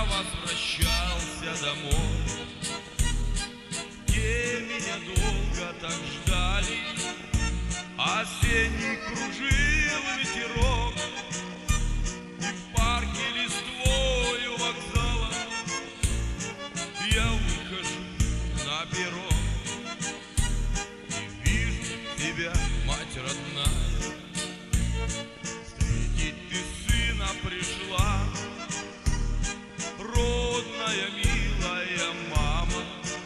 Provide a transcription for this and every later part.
возвращался домой, где меня долго так ждали. Осенний кружил ветерок, и в парке листвою вокзала я выхожу на перрон и вижу тебя, мать родная. Встретить ты сына пришла, родная, милая мама.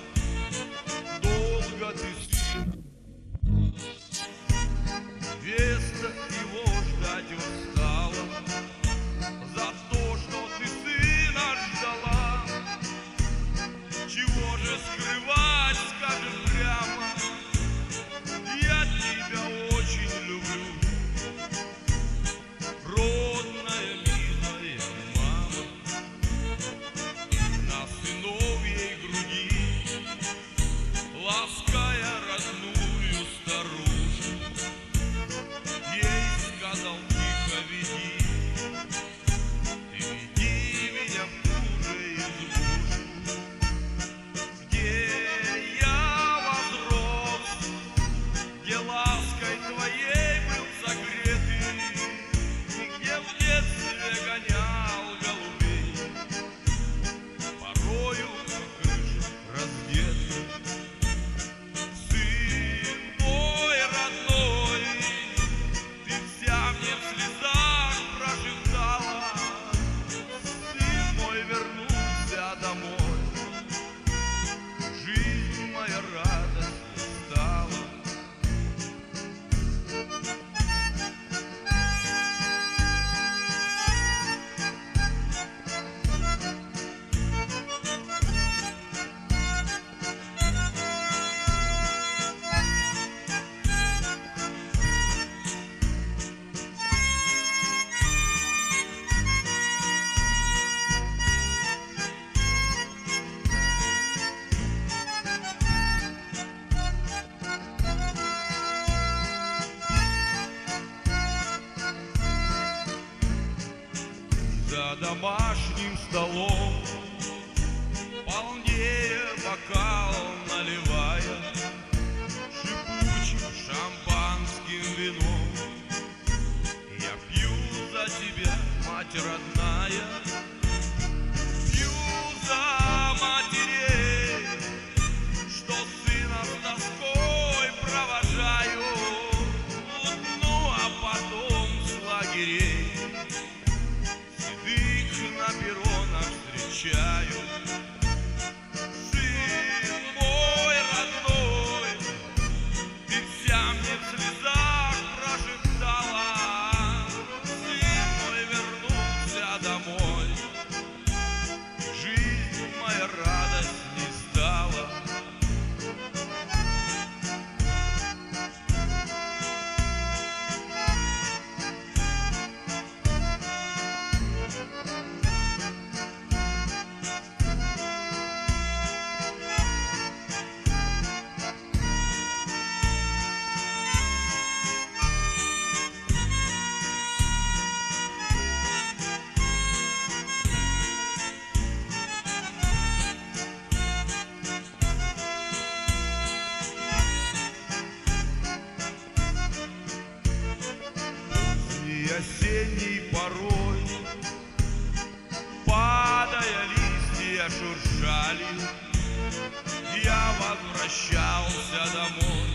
Долго ты сына, невеста его ждать устала, за то, что ты сына ждала. Чего же скрывать, скажешь прямо, я тебя очень люблю, родная, милая мама. На сыновьей груди, лаская родную старушку, ей сказал: тихо веди, ты веди меня в ту же избушку, где я возрос, где лаской твоей был согретый, и где в детстве гонял голубей, порою на крыше раздетый. Сын мой родной, ты вся мне в слезах прошептала, сын мой вернулся домой, жизнь моя радостью стала. За домашним столом, полнее бокал наливая, шипучим шампанским вином, я пью за тебя, мать родная, пью за матерей, что сына с тоской провожаю, ну а потом с лагерей на перронах встречаю. Сын мой родной, ты вся мне в слезах прошептала, сын мой вернулся домой, жизнь моя радость не стала. Осенней порой, падая, листья шуршали, я возвращался домой,